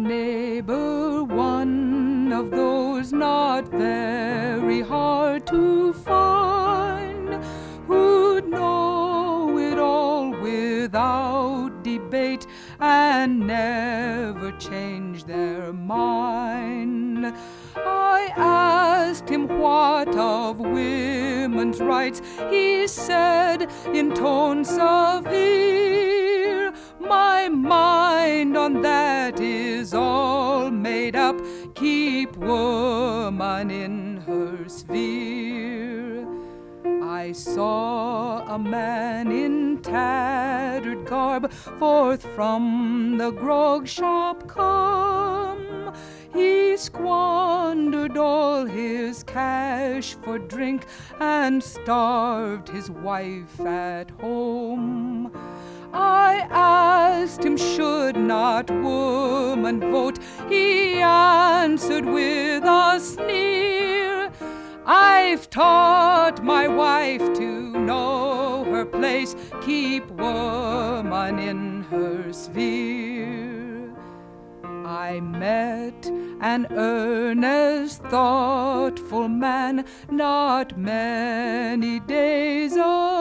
neighbor, one of those not very hard to find, who'd know it all without debate and never change their mind. I asked him what of women's rights. He said in tones severe, "My mind on that is all made up. Keep woman in her sphere." I saw a man in tattered garb forth from the grog shop come. He squandered all his cash for drink and starved his wife at home. I asked him, should not woman vote? He answered with a sneer, "I've taught my wife to know her place. Keep woman in her sphere." I met an earnest, thoughtful man not many days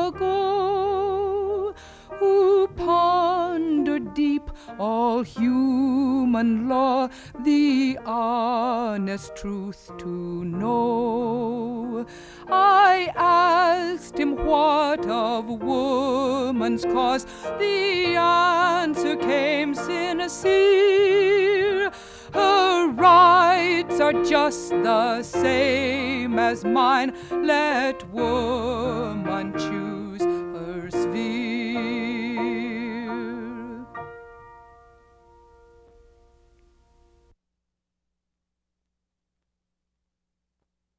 ago, who pondered deep all human law, the honest truth to know. I asked him what of woman's cause. The answer came sincere, "Her rights are just the same as mine. Let woman choose